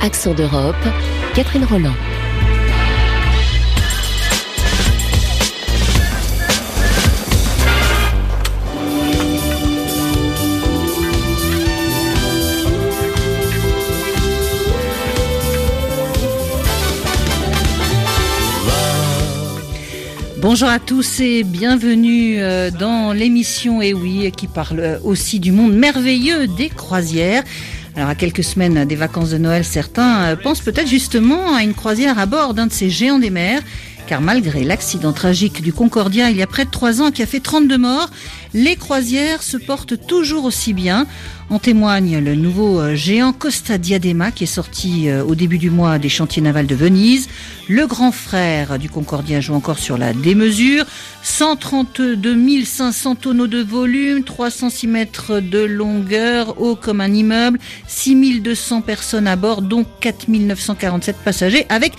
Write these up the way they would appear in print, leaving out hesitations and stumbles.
Accent d'Europe, Catherine Roland. Bonjour à tous et bienvenue dans l'émission qui parle aussi du monde merveilleux des croisières. Alors à quelques semaines des vacances de Noël, certains pensent peut-être justement à une croisière à bord d'un de ces géants des mers. Car malgré l'accident tragique du Concordia il y a près de 3 ans qui a fait 32 morts, les croisières se portent toujours aussi bien. En témoigne le nouveau géant Costa Diadema qui est sorti au début du mois des chantiers navals de Venise. Le grand frère du Concordia joue encore sur la démesure. 132 500 tonneaux de volume, 306 mètres de longueur, haut comme un immeuble, 6200 personnes à bord, dont 4947 passagers avec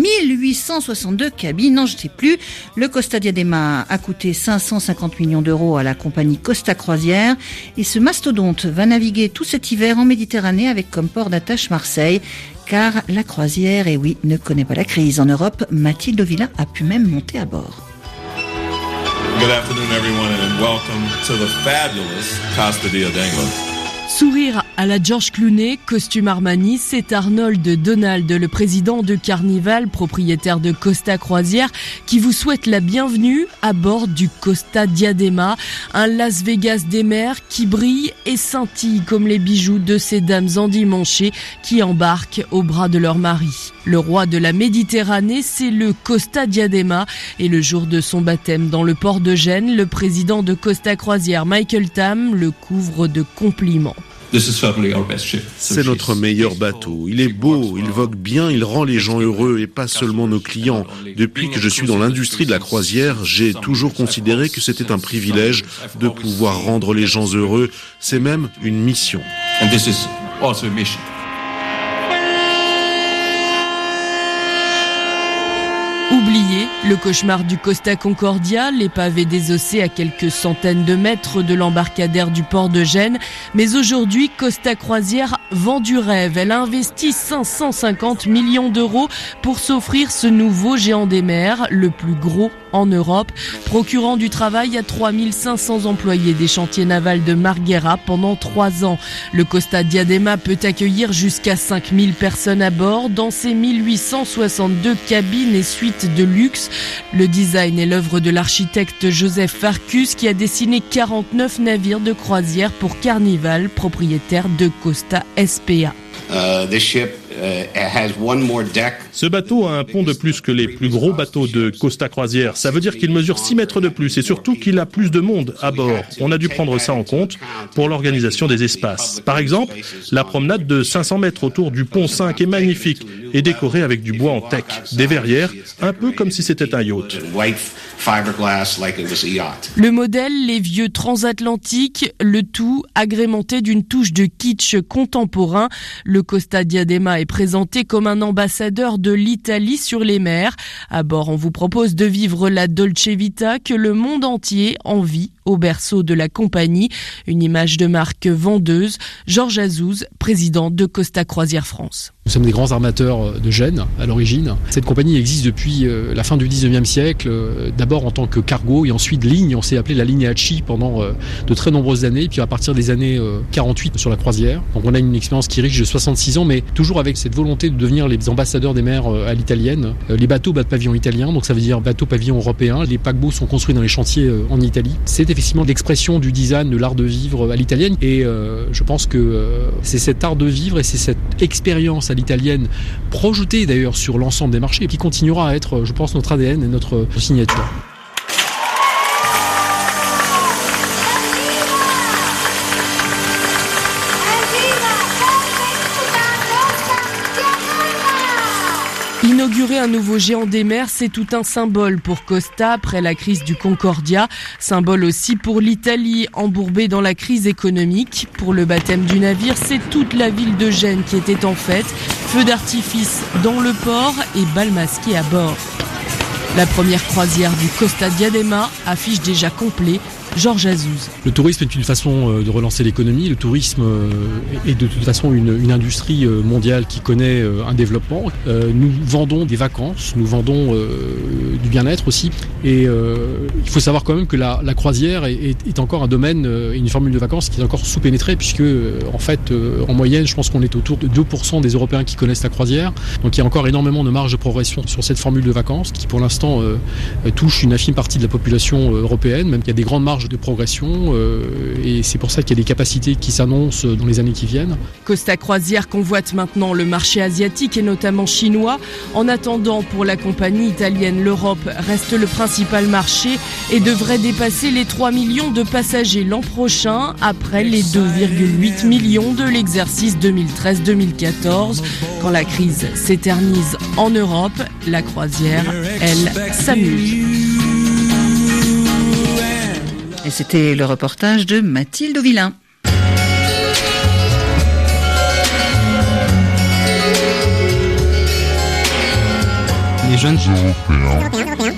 1862 cabines. Non, je ne sais plus. Le Costa Diadema a coûté 550 millions d'euros à la compagnie Costa Croisière et ce mastodonte va naviguer tout cet hiver en Méditerranée avec comme port d'attache Marseille. Car la croisière, ne connaît pas la crise. En Europe, Mathilde Villa a pu même monter à bord. Good afternoon, everyone, and welcome to the fabulous Costa Diadema. Sourire à la George Clooney, costume Armani, c'est Arnold Donald, le président de Carnival, propriétaire de Costa Croisière, qui vous souhaite la bienvenue à bord du Costa Diadema, un Las Vegas des mers qui brille et scintille comme les bijoux de ces dames endimanchées qui embarquent au bras de leur mari. Le roi de la Méditerranée, c'est le Costa Diadema et le jour de son baptême dans le port de Gênes, le président de Costa Croisière, Michael Tam, le couvre de compliments. C'est notre meilleur bateau. Il est beau, il vogue bien, il rend les gens heureux et pas seulement nos clients. Depuis que je suis dans l'industrie de la croisière, j'ai toujours considéré que c'était un privilège de pouvoir rendre les gens heureux. C'est même une mission. Oublié, le cauchemar du Costa Concordia, les pavés désossés à quelques centaines de mètres de l'embarcadère du port de Gênes. Mais aujourd'hui, Costa Croisière vend du rêve. Elle a investi 550 millions d'euros pour s'offrir ce nouveau géant des mers, le plus gros en Europe, procurant du travail à 3500 employés des chantiers navals de Marghera pendant 3 ans. Le Costa Diadema peut accueillir jusqu'à 5000 personnes à bord dans ses 1862 cabines et suites de luxe. Le design est l'œuvre de l'architecte Joseph Farkus qui a dessiné 49 navires de croisière pour Carnival, propriétaire de Costa SPA. Ce bateau a un pont de plus que les plus gros bateaux de Costa Croisière. Ça veut dire qu'il mesure 6 mètres de plus et surtout qu'il a plus de monde à bord. On a dû prendre ça en compte pour l'organisation des espaces. Par exemple, la promenade de 500 mètres autour du pont 5 est magnifique et décorée avec du bois en teck, des verrières, un peu comme si c'était un yacht. Le modèle, les vieux transatlantiques, le tout agrémenté d'une touche de kitsch contemporain. Le Costa Diadema est présenté comme un ambassadeur de l'Italie sur les mers. À bord, on vous propose de vivre la Dolce Vita que le monde entier envie au berceau de la compagnie. Une image de marque vendeuse. Georges Azouz, président de Costa Croisière France. Nous sommes des grands armateurs de Gênes à l'origine. Cette compagnie existe depuis la fin du 19e siècle, d'abord en tant que cargo et ensuite ligne. On s'est appelé la ligne Hachi pendant de très nombreuses années, puis à partir des années 48 sur la croisière. Donc on a une expérience qui est riche de 66 ans, mais toujours avec cette volonté de devenir les ambassadeurs des mers à l'italienne. Les bateaux battent pavillon italien, donc ça veut dire bateau pavillon européen. Les paquebots sont construits dans les chantiers en Italie. C'est effectivement l'expression du design, de l'art de vivre à l'italienne. Et je pense que c'est cet art de vivre et c'est cette expérience à l'italienne, projetée d'ailleurs sur l'ensemble des marchés, qui continuera à être, je pense, notre ADN et notre signature. Inaugurer un nouveau géant des mers, c'est tout un symbole pour Costa après la crise du Concordia. Symbole aussi pour l'Italie, embourbée dans la crise économique. Pour le baptême du navire, c'est toute la ville de Gênes qui était en fête. Feux d'artifice dans le port et bal masqué à bord. La première croisière du Costa Diadema affiche déjà complet Georges Azouz. Le tourisme est une façon de relancer l'économie. Le tourisme est de toute façon une industrie mondiale qui connaît un développement. Nous vendons des vacances, nous vendons du bien-être aussi. Et il faut savoir quand même que la croisière est encore un domaine, une formule de vacances qui est encore sous-pénétrée, puisque en fait, en moyenne, je pense qu'on est autour de 2% des Européens qui connaissent la croisière. Donc il y a encore énormément de marge de progression sur cette formule de vacances qui pour l'instant touche une infime partie de la population européenne, même qu'il y a des grandes marges de progression et c'est pour ça qu'il y a des capacités qui s'annoncent dans les années qui viennent. Costa Croisière convoite maintenant le marché asiatique et notamment chinois. En attendant, pour la compagnie italienne, l'Europe reste le principal marché et devrait dépasser les 3 millions de passagers l'an prochain après les 2,8 millions de l'exercice 2013-2014. Quand la crise s'éternise en Europe, la croisière, elle, s'amuse. Et c'était le reportage de Mathilde Villain. Les jeunes européens.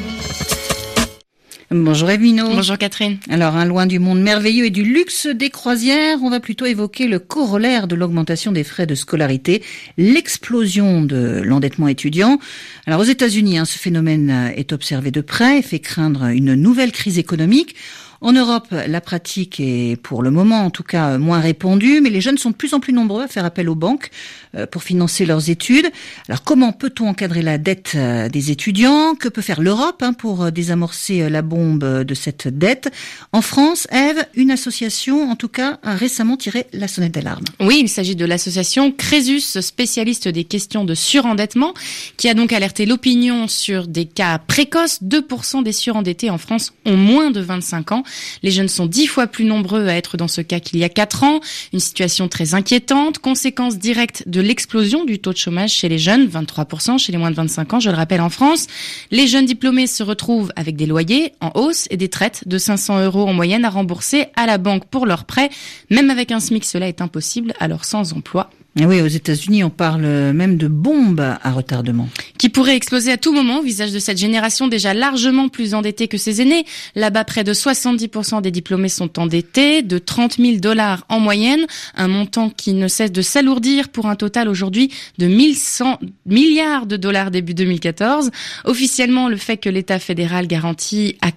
Bonjour Evino. Bonjour Catherine. Alors, loin du monde merveilleux et du luxe des croisières, on va plutôt évoquer le corollaire de l'augmentation des frais de scolarité, l'explosion de l'endettement étudiant. Alors, aux États-Unis, ce phénomène est observé de près et fait craindre une nouvelle crise économique. En Europe, la pratique est pour le moment en tout cas moins répandue, mais les jeunes sont de plus en plus nombreux à faire appel aux banques pour financer leurs études. Alors comment peut-on encadrer la dette des étudiants ? Que peut faire l'Europe pour désamorcer la bombe de cette dette ? En France, Ève, une association en tout cas a récemment tiré la sonnette d'alarme. Oui, il s'agit de l'association Crésus, spécialiste des questions de surendettement, qui a donc alerté l'opinion sur des cas précoces. 2% des surendettés en France ont moins de 25 ans. Les jeunes sont 10 fois plus nombreux à être dans ce cas qu'il y a 4 ans. Une situation très inquiétante, conséquence directe de l'explosion du taux de chômage chez les jeunes, 23% chez les moins de 25 ans, je le rappelle en France. Les jeunes diplômés se retrouvent avec des loyers en hausse et des traites de 500 € en moyenne à rembourser à la banque pour leurs prêts. Même avec un SMIC, cela est impossible, alors sans emploi. Et oui, aux États-Unis, on parle même de bombes à retardement. Qui pourrait exploser à tout moment au visage de cette génération déjà largement plus endettée que ses aînés. Là-bas, près de 70% des diplômés sont endettés, de 30 000 $ en moyenne, un montant qui ne cesse de s'alourdir pour un total aujourd'hui de 1100 milliards de dollars début 2014. Officiellement, le fait que l'État fédéral garantit à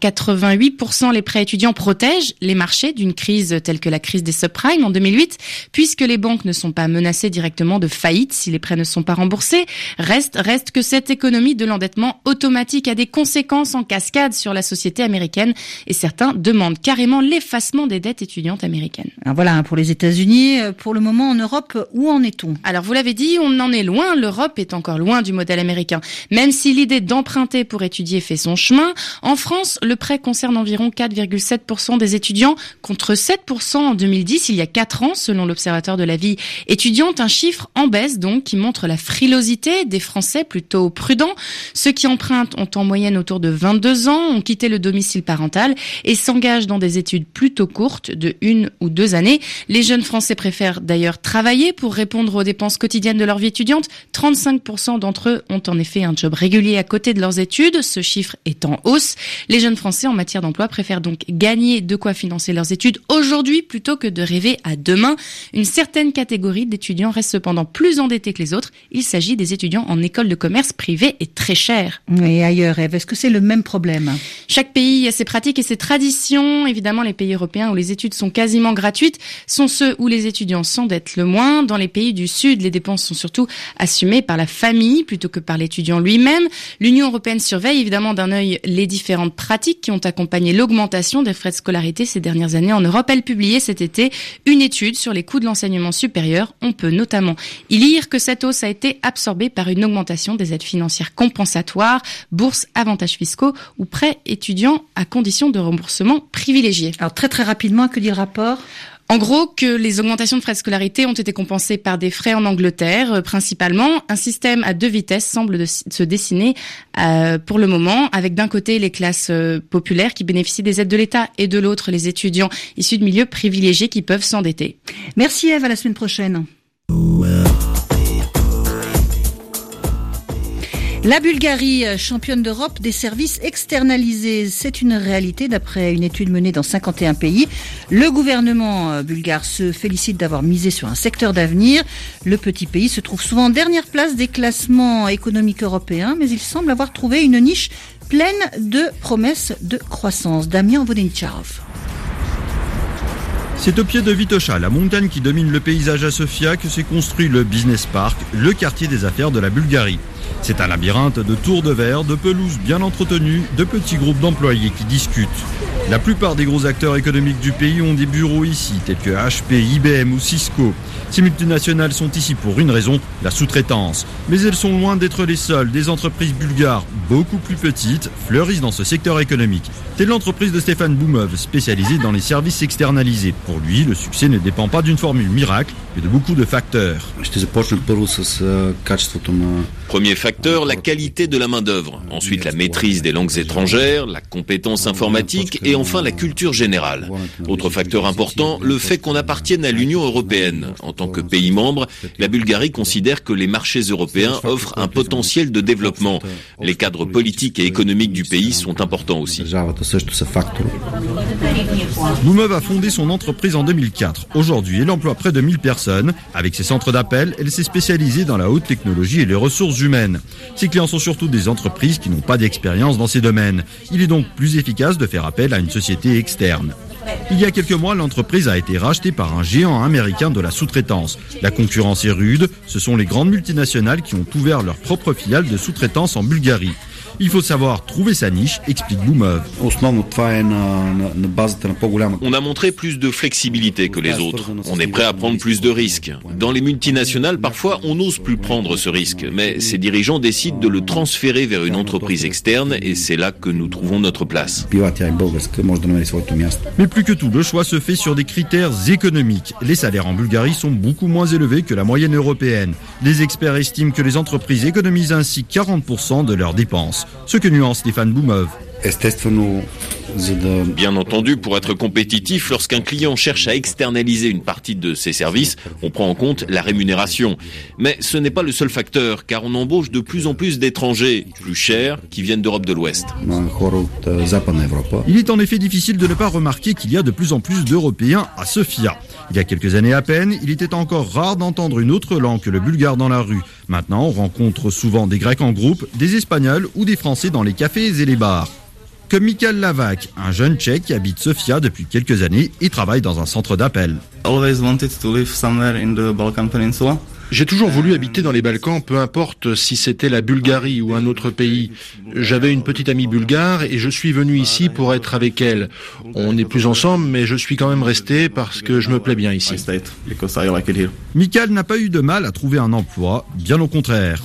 88% les prêts étudiants protège les marchés d'une crise telle que la crise des subprimes en 2008, puisque les banques ne sont pas menacées directement de faillite si les prêts ne sont pas remboursés. Reste que cette économie de l'endettement automatique a des conséquences en cascade sur la société américaine et certains demandent carrément l'effacement des dettes étudiantes américaines. Alors voilà, pour les États-Unis, pour le moment en Europe, où en est-on ? Alors vous l'avez dit, on en est loin, l'Europe est encore loin du modèle américain. Même si l'idée d'emprunter pour étudier fait son chemin, en France, le prêt concerne environ 4,7% des étudiants contre 7% en 2010, il y a 4 ans, selon l'Observatoire de la vie étudiante. Un chiffre en baisse donc qui montre la frilosité des Français plutôt prudents. Ceux qui empruntent ont en moyenne autour de 22 ans, ont quitté le domicile parental et s'engagent dans des études plutôt courtes de 1 ou 2 années. Les jeunes Français préfèrent d'ailleurs travailler pour répondre aux dépenses quotidiennes de leur vie étudiante. 35% d'entre eux ont en effet un job régulier à côté de leurs études. Ce chiffre est en hausse. Les jeunes Français en matière d'emploi préfèrent donc gagner de quoi financer leurs études aujourd'hui plutôt que de rêver à demain. Une certaine catégorie d'étudiants reste cependant plus endettés que les autres. Il s'agit des étudiants en école de commerce privée et très chers. Et ailleurs, Ève, est-ce que c'est le même problème ? Chaque pays a ses pratiques et ses traditions. Évidemment, les pays européens où les études sont quasiment gratuites sont ceux où les étudiants s'endettent le moins. Dans les pays du Sud, les dépenses sont surtout assumées par la famille plutôt que par l'étudiant lui-même. L'Union européenne surveille évidemment d'un œil les différentes pratiques qui ont accompagné l'augmentation des frais de scolarité ces dernières années en Europe. Elle publiait cet été une étude sur les coûts de l'enseignement supérieur. On peut notamment y lire que cette hausse a été absorbée par une augmentation des aides financières compensatoires, bourses, avantages fiscaux ou prêts étudiants à condition de remboursement privilégié. Alors très rapidement, que dit le rapport ? En gros, que les augmentations de frais de scolarité ont été compensées par des frais en Angleterre, principalement. Un système à 2 vitesses semble se dessiner pour le moment, avec d'un côté les classes populaires qui bénéficient des aides de l'État et de l'autre les étudiants issus de milieux privilégiés qui peuvent s'endetter. Merci Ève, à la semaine prochaine. La Bulgarie, championne d'Europe des services externalisés, c'est une réalité d'après une étude menée dans 51 pays. Le gouvernement bulgare se félicite d'avoir misé sur un secteur d'avenir. Le petit pays se trouve souvent en dernière place des classements économiques européens, mais il semble avoir trouvé une niche pleine de promesses de croissance. Damien Vodeničarov. C'est au pied de Vitocha, la montagne qui domine le paysage à Sofia, que s'est construit le Business Park, le quartier des affaires de la Bulgarie. C'est un labyrinthe de tours de verre, de pelouses bien entretenues, de petits groupes d'employés qui discutent. La plupart des gros acteurs économiques du pays ont des bureaux ici, tels que HP, IBM ou Cisco. Ces multinationales sont ici pour une raison, la sous-traitance. Mais elles sont loin d'être les seules. Des entreprises bulgares, beaucoup plus petites, fleurissent dans ce secteur économique. C'est l'entreprise de Stefan Boumov, spécialisée dans les services externalisés. Pour lui, le succès ne dépend pas d'une formule miracle, mais de beaucoup de facteurs. Premier facteur, la qualité de la main-d'œuvre. Ensuite, la maîtrise des langues étrangères, la compétence informatique et enfin la culture générale. Autre facteur important, le fait qu'on appartienne à l'Union européenne. En tant que pays membre, la Bulgarie considère que les marchés européens offrent un potentiel de développement. Les cadres politiques et économiques du pays sont importants aussi. Boumov a fondé son entreprise en 2004. Aujourd'hui, elle emploie près de 1000 personnes. Avec ses centres d'appel, elle s'est spécialisée dans la haute technologie et les ressources humaines. Ses clients sont surtout des entreprises qui n'ont pas d'expérience dans ces domaines. Il est donc plus efficace de faire appel à une société externe. Il y a quelques mois, l'entreprise a été rachetée par un géant américain de la sous-traitance. La concurrence est rude. Ce sont les grandes multinationales qui ont ouvert leur propre filiale de sous-traitance en Bulgarie. Il faut savoir trouver sa niche, explique Boumov. On a montré plus de flexibilité que les autres. On est prêt à prendre plus de risques. Dans les multinationales, parfois, on n'ose plus prendre ce risque. Mais ces dirigeants décident de le transférer vers une entreprise externe et c'est là que nous trouvons notre place. Mais plus que tout, le choix se fait sur des critères économiques. Les salaires en Bulgarie sont beaucoup moins élevés que la moyenne européenne. Les experts estiment que les entreprises économisent ainsi 40% de leurs dépenses. Ce que nuance Stefan Boumov. Bien entendu, pour être compétitif, lorsqu'un client cherche à externaliser une partie de ses services, on prend en compte la rémunération. Mais ce n'est pas le seul facteur, car on embauche de plus en plus d'étrangers, plus chers, qui viennent d'Europe de l'Ouest. Il est en effet difficile de ne pas remarquer qu'il y a de plus en plus d'Européens à Sofia. Il y a quelques années à peine, il était encore rare d'entendre une autre langue que le bulgare dans la rue. Maintenant, on rencontre souvent des Grecs en groupe, des Espagnols ou des Français dans les cafés et les bars. Comme Mikhail Lavak, un jeune Tchèque qui habite Sofia depuis quelques années et travaille dans un centre d'appel. J'ai toujours voulu habiter dans les Balkans, peu importe si c'était la Bulgarie ou un autre pays. J'avais une petite amie bulgare et je suis venu ici pour être avec elle. On n'est plus ensemble, mais je suis quand même resté parce que je me plais bien ici. Mikhail n'a pas eu de mal à trouver un emploi, bien au contraire.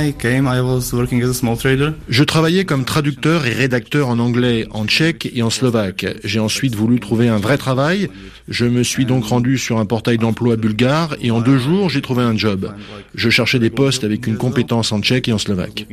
Je travaillais comme traducteur et rédacteur en anglais, en tchèque et en slovaque. J'ai ensuite voulu trouver un vrai travail. Je me suis donc rendu sur un portail d'emploi bulgare et en 2 jours, j'ai trouvé un job. Je cherchais des postes avec une compétence en tchèque et en slovaque.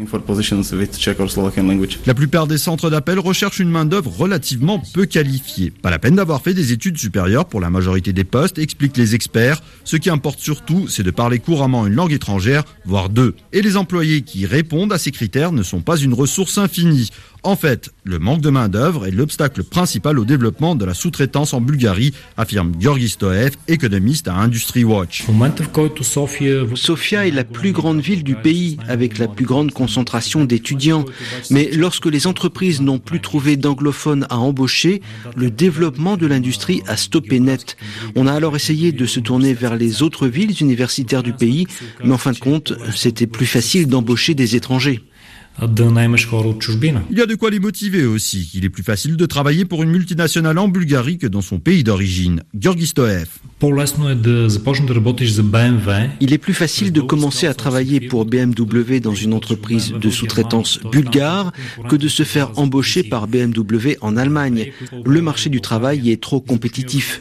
La plupart des centres d'appel recherchent une main-d'œuvre relativement peu qualifiée. Pas la peine d'avoir fait des études supérieures pour la majorité des postes, expliquent les experts. Ce qui importe surtout, c'est de parler couramment une langue étrangère, voire 2. Et les employés qui répondent à ces critères ne sont pas une ressource infinie. En fait, le manque de main-d'œuvre est l'obstacle principal au développement de la sous-traitance en Bulgarie, affirme Georgi Stoev, économiste à Industry Watch. Sofia est la plus grande ville du pays, avec la plus grande concentration d'étudiants. Mais lorsque les entreprises n'ont plus trouvé d'anglophones à embaucher, le développement de l'industrie a stoppé net. On a alors essayé de se tourner vers les autres villes universitaires du pays, mais en fin de compte, c'était plus facile d'embaucher des étrangers. Il y a de quoi les motiver aussi. Il est plus facile de travailler pour une multinationale en Bulgarie que dans son pays d'origine. Georgi Stoev. Il est plus facile de commencer à travailler pour BMW dans une entreprise de sous-traitance bulgare que de se faire embaucher par BMW en Allemagne. Le marché du travail est trop compétitif.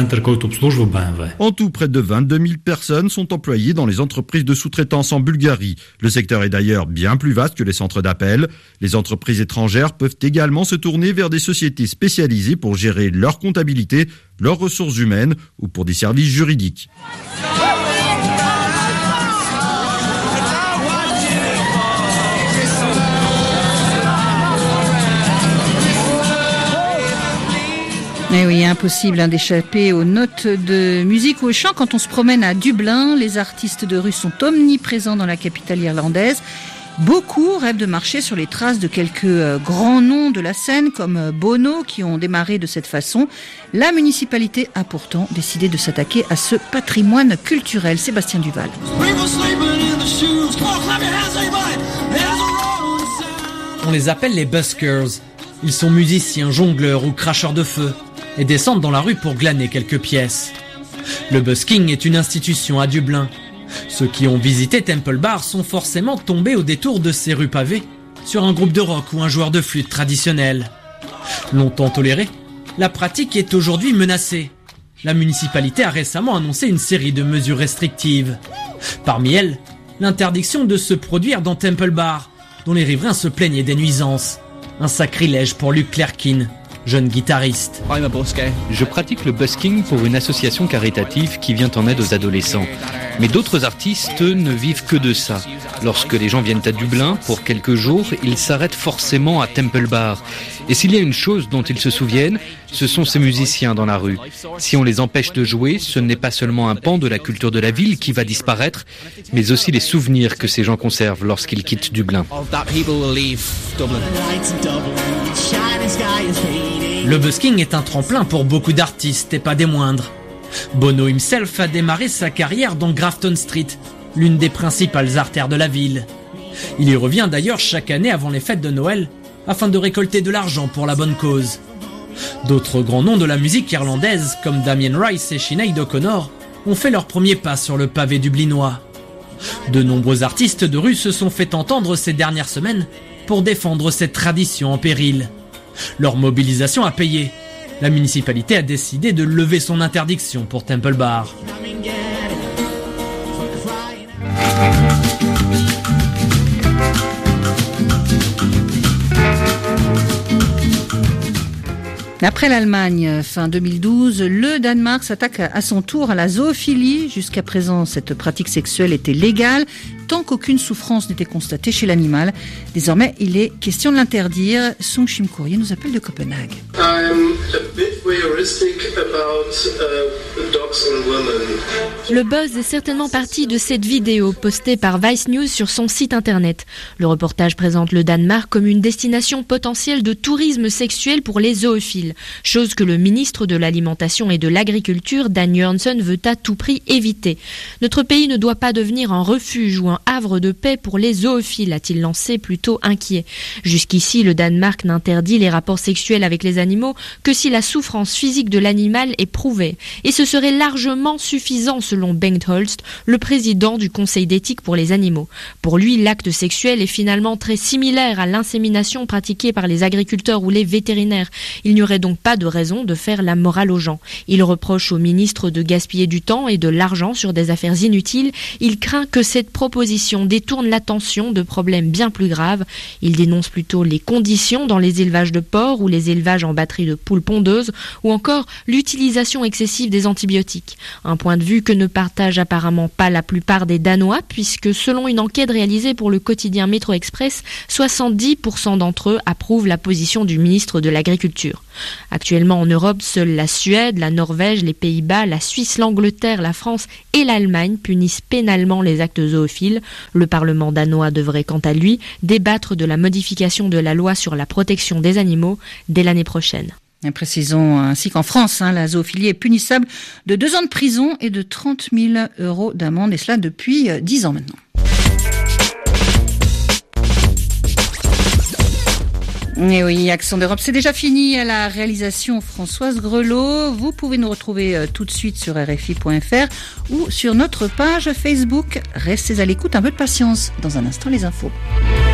En tout, près de 22 000 personnes sont employées dans les entreprises de sous-traitance en Bulgarie. Le secteur est d'ailleurs bien plus vaste que les centres d'appel. Les entreprises étrangères peuvent également se tourner vers des sociétés spécialisées pour gérer leur comptabilité, leurs ressources humaines ou pour des services juridiques. Eh oui, impossible d'échapper aux notes de musique ou au chant quand on se promène à Dublin. Les artistes de rue sont omniprésents dans la capitale irlandaise. Beaucoup rêvent de marcher sur les traces de quelques grands noms de la scène comme Bono qui ont démarré de cette façon. La municipalité a pourtant décidé de s'attaquer à ce patrimoine culturel. Sébastien Duval. On les appelle les buskers. Ils sont musiciens, jongleurs ou cracheurs de feu et descendent dans la rue pour glaner quelques pièces. Le busking est une institution à Dublin. Ceux qui ont visité Temple Bar sont forcément tombés au détour de ces rues pavées sur un groupe de rock ou un joueur de flûte traditionnel. Longtemps tolérée, la pratique est aujourd'hui menacée. La municipalité a récemment annoncé une série de mesures restrictives. Parmi elles, l'interdiction de se produire dans Temple Bar, dont les riverains se plaignaient des nuisances. Un sacrilège pour Luke Clerkin, jeune guitariste. Je pratique le busking pour une association caritative qui vient en aide aux adolescents. Mais d'autres artistes ne vivent que de ça. Lorsque les gens viennent à Dublin pour quelques jours, ils s'arrêtent forcément à Temple Bar. Et s'il y a une chose dont ils se souviennent, ce sont ces musiciens dans la rue. Si on les empêche de jouer, ce n'est pas seulement un pan de la culture de la ville qui va disparaître, mais aussi les souvenirs que ces gens conservent lorsqu'ils quittent Dublin. Le busking est un tremplin pour beaucoup d'artistes et pas des moindres. Bono himself a démarré sa carrière dans Grafton Street, l'une des principales artères de la ville. Il y revient d'ailleurs chaque année avant les fêtes de Noël, afin de récolter de l'argent pour la bonne cause. D'autres grands noms de la musique irlandaise, comme Damien Rice et Sinead O'Connor, ont fait leur premier pas sur le pavé dublinois. De nombreux artistes de rue se sont fait entendre ces dernières semaines pour défendre cette tradition en péril. Leur mobilisation a payé. La municipalité a décidé de lever son interdiction pour Temple Bar. Après l'Allemagne, fin 2012, le Danemark s'attaque à son tour à la zoophilie. Jusqu'à présent, cette pratique sexuelle était légale tant qu'aucune souffrance n'était constatée chez l'animal. Désormais, il est question de l'interdire. Sung Shim Courrier nous appelle de Copenhague. Le buzz est certainement parti de cette vidéo postée par Vice News sur son site internet. Le reportage présente le Danemark comme une destination potentielle de tourisme sexuel pour les zoophiles, chose que le ministre de l'Alimentation et de l'Agriculture, Dan Jørgensen, veut à tout prix éviter. Notre pays ne doit pas devenir un refuge ou un havre de paix pour les zoophiles, a-t-il lancé plutôt inquiet. Jusqu'ici, le Danemark n'interdit les rapports sexuels avec les animaux que si la souffrance physique de l'animal est prouvée. Et ce serait largement suffisant selon Bengt Holst, le président du Conseil d'éthique pour les animaux. Pour lui, l'acte sexuel est finalement très similaire à l'insémination pratiquée par les agriculteurs ou les vétérinaires. Il n'y aurait donc pas de raison de faire la morale aux gens. Il reproche au ministre de gaspiller du temps et de l'argent sur des affaires inutiles. Il craint que cette proposition détourne l'attention de problèmes bien plus graves. Il dénonce plutôt les conditions dans les élevages de porcs ou les élevages en batterie de poules pondeuses ou encore l'utilisation excessive des antibiotiques. Un point de vue que ne partagent apparemment pas la plupart des Danois puisque selon une enquête réalisée pour le quotidien Métro Express, 70% d'entre eux approuvent la position du ministre de l'Agriculture. Actuellement en Europe, seules la Suède, la Norvège, les Pays-Bas, la Suisse, l'Angleterre, la France et l'Allemagne punissent pénalement les actes zoophiles. Le Parlement danois devrait quant à lui débattre de la modification de la loi sur la protection des animaux dès l'année prochaine. Et précisons ainsi qu'en France, la zoophilie est punissable de 2 ans de prison et de 30 000 € d'amende, et cela depuis 10 ans maintenant. Et oui, Accent d'Europe, c'est déjà fini. À la réalisation, Françoise Grelot. Vous pouvez nous retrouver tout de suite sur RFI.fr ou sur notre page Facebook. Restez à l'écoute, un peu de patience. Dans un instant, les infos.